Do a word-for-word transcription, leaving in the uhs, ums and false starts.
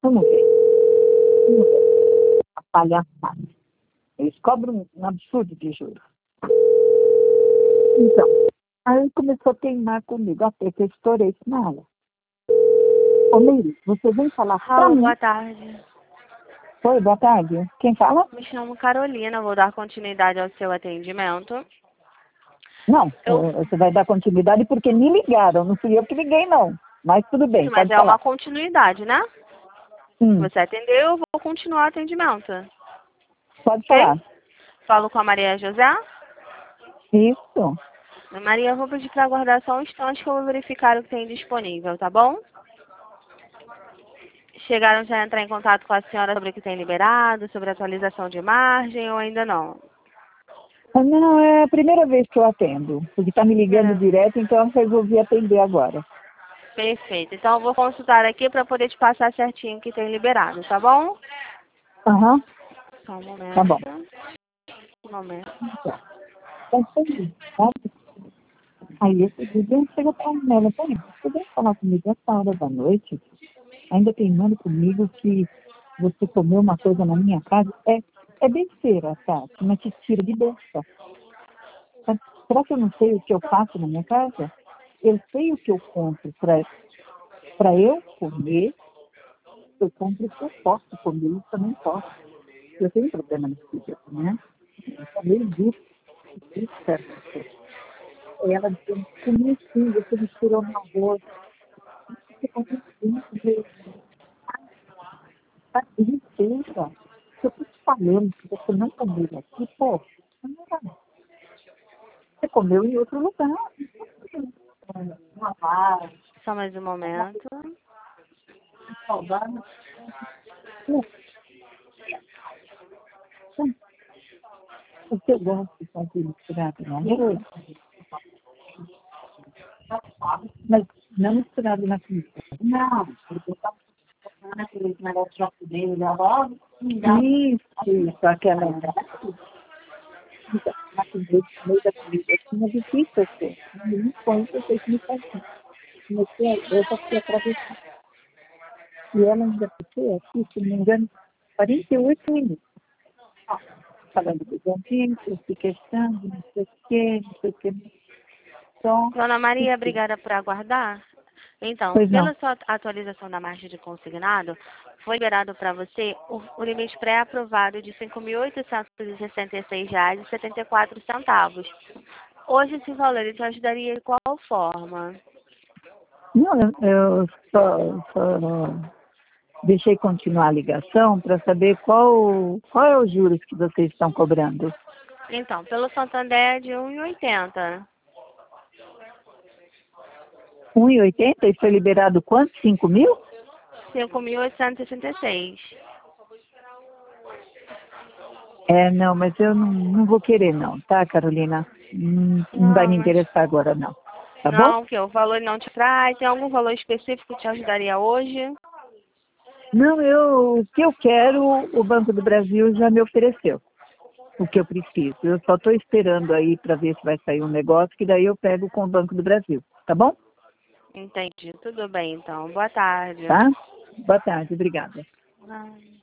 Vamos ver. Vamos ver. A palhaçada. Eles cobram um absurdo de juros. Então, aí ele começou a teimar comigo, até que eu estourei isso na aula. Ô, Meire, você vem falar pra Alô, mim? boa tarde. Oi, boa tarde. Quem fala? Me chamo Carolina, vou dar continuidade ao seu atendimento. Não, Eu, eh, você vai dar continuidade porque me ligaram, não fui eu que liguei, não. Mas tudo bem, mas pode é uma falar. continuidade, né? Hum, Você atendeu, eu vou continuar o atendimento. pode Ok? falar. Falo com a Maria José. Isso. Maria, eu vou pedir para aguardar só um instante que eu vou verificar o que tem disponível, tá bom? Chegaram já a entrar em contato com a senhora sobre o que tem liberado, sobre a atualização de margem ou ainda não? Ah, não, é a primeira vez que eu atendo, porque está me ligando Primeira vez. direto, então eu resolvi atender agora. Perfeito. Então eu vou consultar aqui para poder te passar certinho o que tem liberado, tá bom? Aham, Só um tá momento. bom. Um momento. Tá. Tá feliz, tá? Aí esse dia chega para ela, peraí, você vem falar comigo essa hora da noite, ainda teimando comigo que você comeu uma coisa na minha casa? É, é besteira, tá? Mas te tira de besta. Tá? Será que eu não sei o que eu faço na minha casa? Eu sei o que eu compro para eu comer, eu compro o que eu posso comer, eu também posso. Eu tenho problema nesse fígado, né? Eu falei disso, disso, certo? Ela dizendo, comi sim, você misturou no arroz. Você comprou sim, tá tristeza. Se eu tô te falando que você não comeu aqui, pô, você comeu em outro lugar. Uma vara, Só mais um momento. salgada. O que eu gosto de fazer misturado no arroz, mas não misturado na pizza. Não, porque eu estava naquele negócio de dele, logo. Isso, isso, aquela. Na comida, no meio da comida, tinha difícil ser. Não põe que eu sei que me faz. Comecei a eu passei a atravessar. E ela ainda ficou aqui, se não me engano, quarenta e oito minutos. Falando do ambiente, se queixando, não sei o quê, não sei o quê. Só, Dona Maria, obrigada por aguardar. Então, pois não. pela sua atualização da margem de consignado, foi liberado para você o, o limite pré-aprovado de cinco mil oitocentos e sessenta e seis reais e setenta e quatro centavos. Hoje esse valor ele te ajudaria de qual forma? Não, eu, eu só, só deixei continuar a ligação para saber qual, qual é os juros que vocês estão cobrando. Então, pelo Santander é de um vírgula oitenta. um e oitenta e foi liberado quanto? cinco mil? cinco mil oitocentos e sessenta e seis. É, não, mas eu não, não vou querer não, tá, Carolina? Não, não vai Não, me mas interessar agora não, tá bom? não, que o valor não te traz. Tem algum valor específico que te ajudaria hoje? Não, eu, o que eu quero, o Banco do Brasil já me ofereceu, o que eu preciso. Eu só estou esperando aí para ver se vai sair um negócio, que daí eu pego com o Banco do Brasil, tá bom? Entendi. Tudo bem, então. Boa tarde. Tá? Boa tarde, obrigada. Ah.